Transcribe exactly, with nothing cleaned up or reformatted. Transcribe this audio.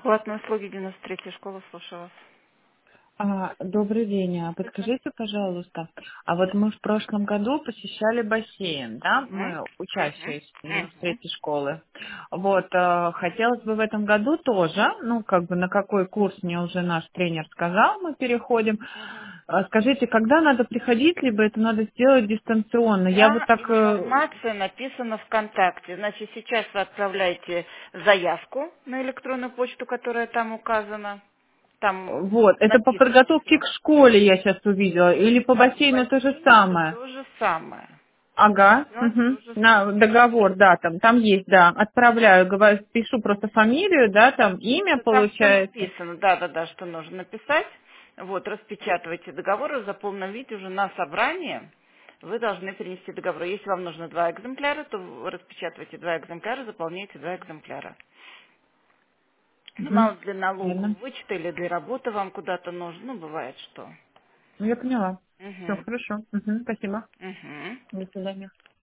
Платные услуги, девяносто третья школа, слушаю вас. А, добрый день. А Слышно? подскажите, пожалуйста, а вот мы в прошлом году посещали бассейн, да, Мгм. мы Мгм. учащиеся девяносто Мгм. третьей школы. Вот, а, хотелось бы в этом году тоже, ну, как бы на какой курс мне уже наш тренер сказал, мы переходим. Мгм. А, скажите, когда надо приходить, либо это надо сделать дистанционно? Я вот Вся так, э, информация написана ВКонтакте. Значит, сейчас вы отправляете заявку на электронную почту, которая там указана. Там вот, это по написано подготовке все. к школе я сейчас увидела, или по По бассейну то же бассейну это самое? то же самое. Ага, Все мгм. то же На самое. договор, да, там, там есть, да. Отправляю, говорю, пишу просто фамилию, да, там имя Да, там все получается. написано, да-да-да, что нужно написать. Вот, распечатывайте договор и в заполненном виде уже на собрание вы должны принести договор. Если вам нужно два экземпляра, то вы распечатывайте два экземпляра, заполняйте два экземпляра. Ну, Мгм. мало для налогового Ладно. вычета или для работы вам куда-то нужно, ну, бывает что. Ну, я поняла. Все Угу. хорошо. Мгм. Спасибо. Угу. До свидания.